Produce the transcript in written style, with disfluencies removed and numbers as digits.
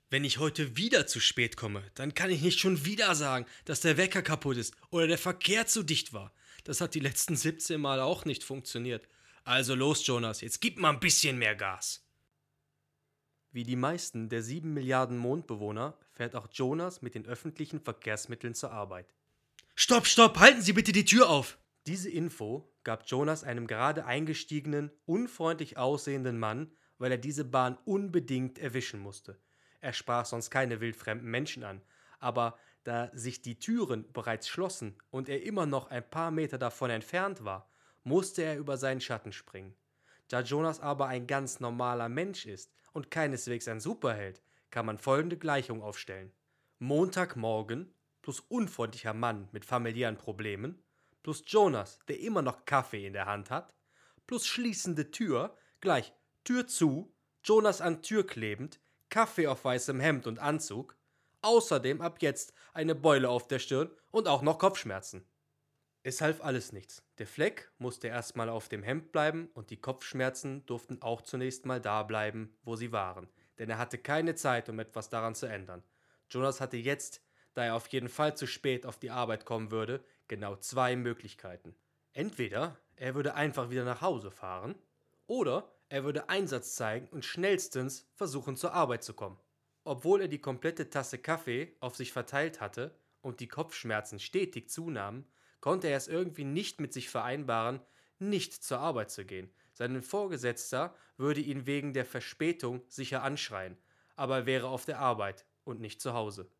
Wenn ich heute wieder zu spät komme, dann kann ich nicht schon wieder sagen, dass der Wecker kaputt ist oder der Verkehr zu dicht war. Das hat die letzten 17 Mal auch nicht funktioniert. Also los, Jonas, jetzt gib mal ein bisschen mehr Gas. Wie die meisten der 7 Milliarden Mondbewohner fährt auch Jonas mit den öffentlichen Verkehrsmitteln zur Arbeit. Stopp, stopp, halten Sie bitte die Tür auf! Diese Info gab Jonas einem gerade eingestiegenen, unfreundlich aussehenden Mann, weil er diese Bahn unbedingt erwischen musste. Er sprach sonst keine wildfremden Menschen an, aber da sich die Türen bereits schlossen und er immer noch ein paar Meter davon entfernt war, musste er über seinen Schatten springen. Da Jonas aber ein ganz normaler Mensch ist und keineswegs ein Superheld, kann man folgende Gleichung aufstellen. Montagmorgen plus unfreundlicher Mann mit familiären Problemen plus Jonas, der immer noch Kaffee in der Hand hat, plus schließende Tür gleich Tür zu, Jonas an Tür klebend, Kaffee auf weißem Hemd und Anzug, außerdem ab jetzt eine Beule auf der Stirn und auch noch Kopfschmerzen. Es half alles nichts. Der Fleck musste erstmal auf dem Hemd bleiben und die Kopfschmerzen durften auch zunächst mal da bleiben, wo sie waren, denn er hatte keine Zeit, um etwas daran zu ändern. Jonas hatte jetzt, da er auf jeden Fall zu spät auf die Arbeit kommen würde, genau zwei Möglichkeiten. Entweder er würde einfach wieder nach Hause fahren, oder er würde Einsatz zeigen und schnellstens versuchen zur Arbeit zu kommen. Obwohl er die komplette Tasse Kaffee auf sich verteilt hatte und die Kopfschmerzen stetig zunahmen, konnte er es irgendwie nicht mit sich vereinbaren, nicht zur Arbeit zu gehen. Sein Vorgesetzter würde ihn wegen der Verspätung sicher anschreien, aber er wäre auf der Arbeit und nicht zu Hause.